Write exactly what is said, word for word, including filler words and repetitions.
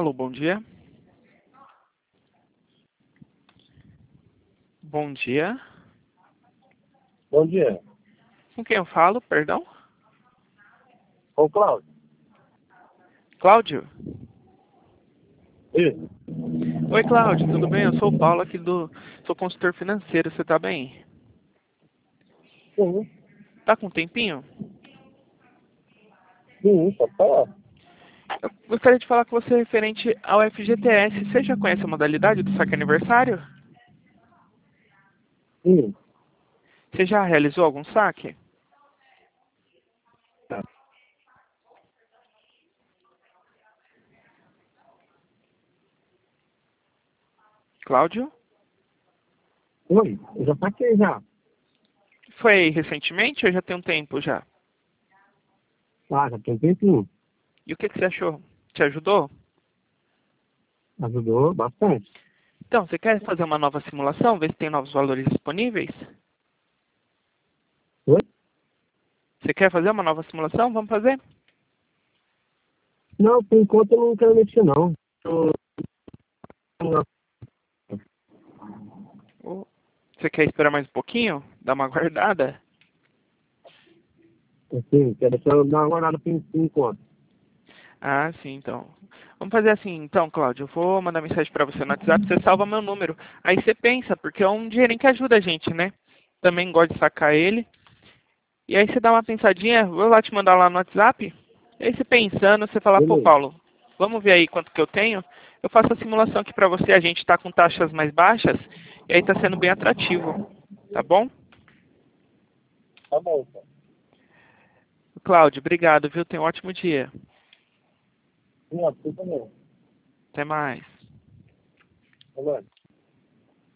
Alô, bom dia. Bom dia. Bom dia. Com quem eu falo, perdão? Ô, Cláudio. Cláudio? Isso. Oi, Cláudio, tudo bem? Eu sou o Paulo aqui do... Sou consultor financeiro, você tá bem? Sim, Tá com um tempinho? sim, pode falar. Eu gostaria de falar com você referente ao F G T S. Você já conhece a modalidade do saque aniversário? Sim. Você já realizou algum saque? Tá. Cláudio? Oi, eu já saquei já. Foi recentemente ou já tem um tempo já? Ah, já tem um tempinho. E o que, que você achou? Te ajudou? Ajudou bastante. Então, você quer fazer uma nova simulação? Ver se tem novos valores disponíveis? Oi? Você quer fazer uma nova simulação? Vamos fazer? Não, por enquanto eu não quero mexer, não. Eu, Ou você quer esperar mais um pouquinho? Dar uma guardada? assim, quero só dar uma olhada por por enquanto. Ah, sim, então. Vamos fazer assim, então, Cláudio. Eu vou mandar mensagem para você no WhatsApp, você salva meu número. Aí você pensa, porque é um dinheirinho que ajuda a gente, né? Também gosto de sacar ele. E aí você dá uma pensadinha, vou lá te mandar lá no WhatsApp. E aí você pensando, você fala, pô, Beleza. Paulo, vamos ver aí quanto que eu tenho. Eu faço a simulação aqui para você, a gente está com taxas mais baixas, e aí está sendo bem atrativo. Tá bom? Tá bom, então. Cláudio, obrigado, viu? Tenha um ótimo dia. Sim, ó, você também. Até mais. Tá bom.